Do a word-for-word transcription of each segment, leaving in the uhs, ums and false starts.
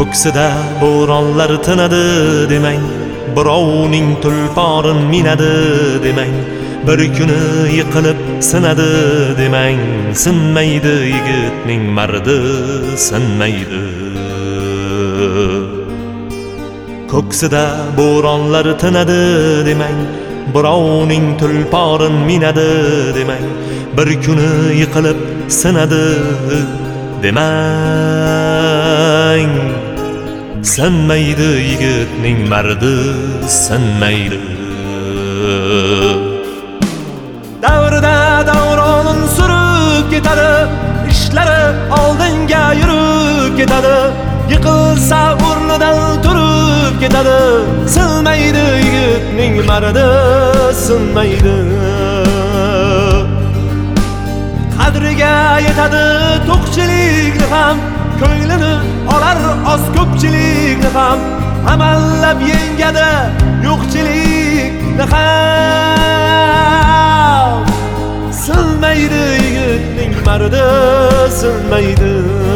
Ko'ksida bo'ronlar tinadi demang, birovning tulporin minadi demang, bir kuni yiqilib sinadi demang, sinmaydi yigitning mardi, sinmaydi. Ko'ksida bo'ronlar tinadi demang, birovning tulporin minadi demang, bir kuni yiqilib sinadi demang, sinmaydi yigitning mardi, sinmaydi. Davrida davronin surib ketadi, ishlari oldinga yurib ketadi, yiqilsa o'rnidan turib ketadi, sinmaydi yigitning mardi, sinmaydi. Qadriga yetadi to'qchilikni ham, ko'nglini olar oz ko'pchilikni ham, amallab yengadi yo'qchilikni ham, sinmaydi yigitning mardi, sinmaydi.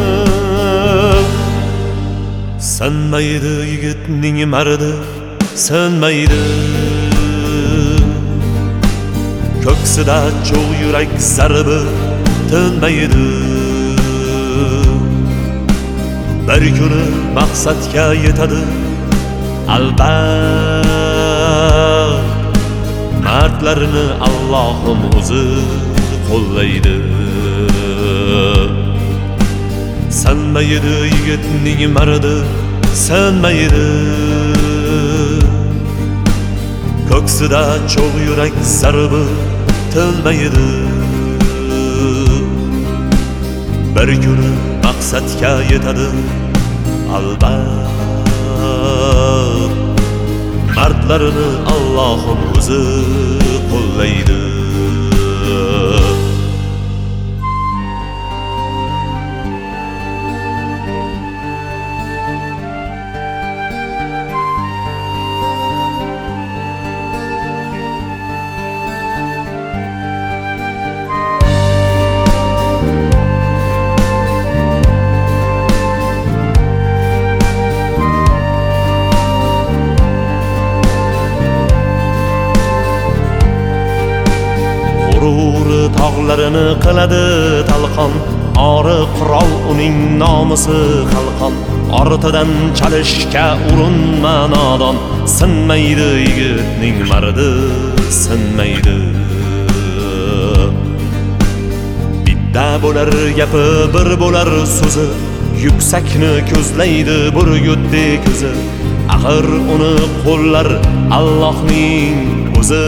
Sinmaydi yigitning mardi, sinmaydi. Ko'ksida cho'g' yurak zarbi tinmaydi. Bir kuni maqsadga yetadi albat, mardlarni Allohim o'zi qo'llaydi. Sinmaydi yigitning mardi, sinmaydi. Ko'ksida cho'g' yurak zarbi tinmaydi. Bir kuni maqsadga yetadi albat, mardlarni Allohim o'zi qo'llaydi. Tog'larini qiladi talqon, ori qurol uning nomusi qalqon. Ortidan chalishga urinma nodon, sinmaydi yigitning mardi, sinmaydi. Bitta bo'lar gapi, bir bo'lar so'zi, yuksakni ko'zlaydi burgutdi ko'zi. Axir uni qo'llar Allohning o'zi.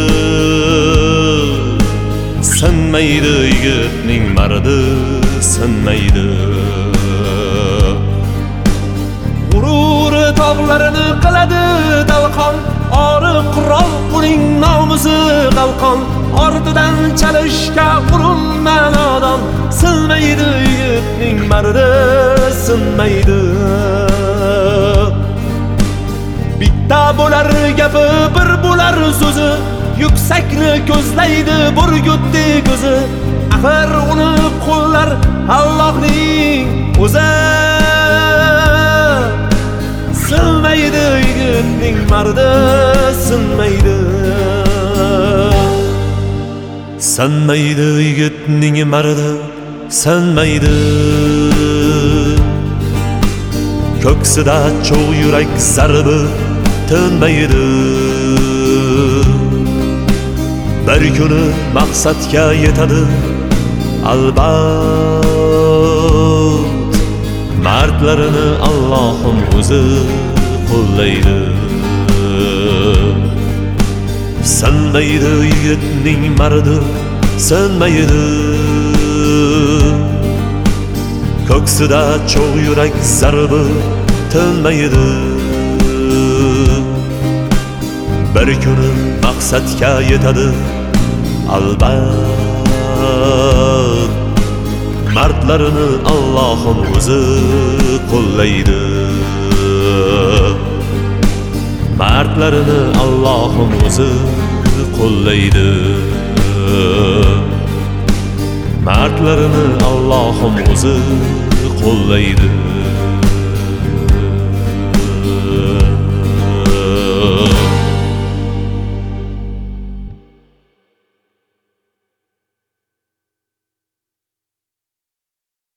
Sinmaydi yigitning mardi, sinmaydi. G'ururi tog'larini qiladi talqon, ori qurol uning nomusi qalqon. Ortidan chalishga urinma nodon, sinmaydi yigitning mardi, sinmaydi. Bitta bo'lar gapi, bir bo'lar so'zi, yuksakni ko'zlaydi burgutdi ko'zi. Axir uni qo'llar Allohning o'zi. Sinmaydi yigitning mardi, sinmaydi. Sinmaydi yigitning mardi, sinmaydi. Ko'ksida cho'g' yurak zarbi tinmaydi. Bir kuni maqsadga yetadi albat, mardlarini Allohim o'zi qo'llaydi. Sinmaydi yigitning mardi, sinmaydi. Ko'ksida cho'g' yurak zarbi tinmaydi. Bir kuni maqsadga yetadi albat, mardlarini Allohim o'zi qo'llaydi. Mardlarini Allohim o'zi qo'llaydi. Mardlarini Allohim o'zi qo'llaydi.